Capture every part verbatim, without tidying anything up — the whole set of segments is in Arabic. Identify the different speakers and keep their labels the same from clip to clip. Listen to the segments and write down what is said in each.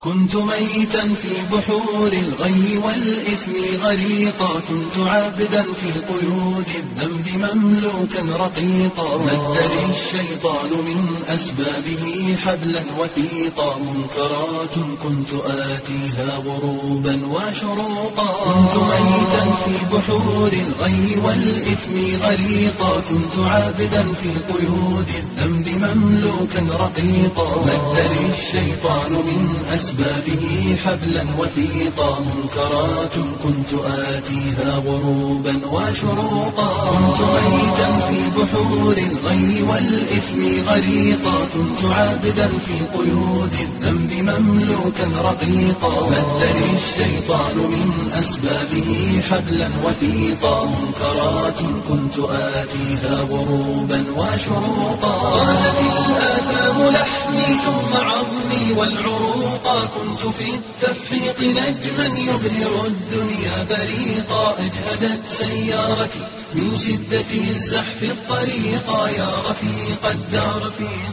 Speaker 1: كنت ميتا في بحور الغي والإثم غريقا، كنت عبدا في قيود الذنب مملوكا رقيقا. مد لي الشيطان من أسبابه حبلا وثيقا، منكرات كنت آتيها غروبا وشروقا. كنت ميتا في بحور الغي والإثم غريقا، كنت عبدا في قيود الذنب مملوكا رقيقا. مد لي الشيطان من أسبابه أسبابه حبلا وثيقا، منكرات كنت آتيها غروبا وشروقا. كنت ميتا في بحور الغي والإثم غريقا، كنت عابدا في قيود الذنب مملوكا رقيقا. مد لي الشيطان من أسبابه حبلا وثيقا، منكرات كنت آتيها غروبا وشروقا. غازت الآثام لحمي ثم عظمي والعروقا، كنت في التفحيق نجما يبهر الدنيا بريقا. اجهدت سيارتي من شدة الزحف الطريقا، يا رفيق الدار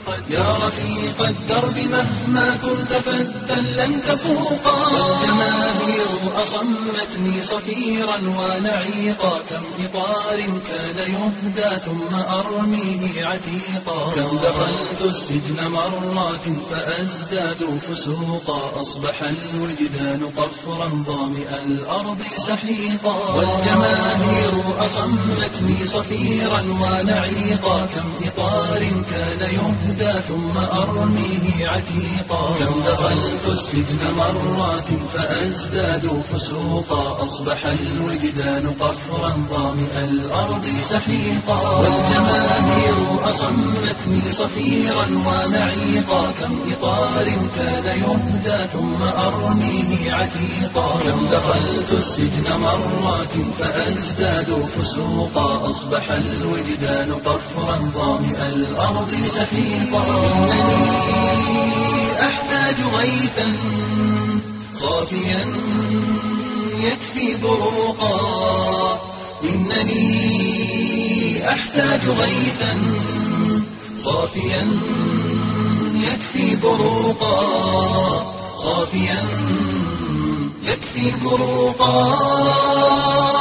Speaker 1: يا رفيق الدرب مهما كنت فذا لن تفوقا. والجماهير أصمتني صفيرا ونعيقا، كم إطار كان يهدى ثم أرميه عتيقا. كم دخلت السجن مرات فأزداد فسوقا، أصبح الوجدان قفرا ظامئ الأرض سحيقا. والجماهير أصمتني صفيرا ونعيقا، كم إطار كان يهدى ثم أرميه عتيقا. كم دخلت السجن مرات فأزداد فسوقا، أصبح الوجدان قفرا ظامئ الأرض سحيقا. والجماهير أصمتني صفيرا ونعيقا، كم إطار كان يهدى ثم أرميه عتيقا. كم دخلت السجن مرات فأزداد فسوقا، أصبح الوجدان قفرا ظامئ الأرض سحيقا. إنني أحتاج غيثا صافيا يكفي بروقا، إنني أحتاج غيثا صافيا يكفي بروقا، صافيا يكفي بروقا.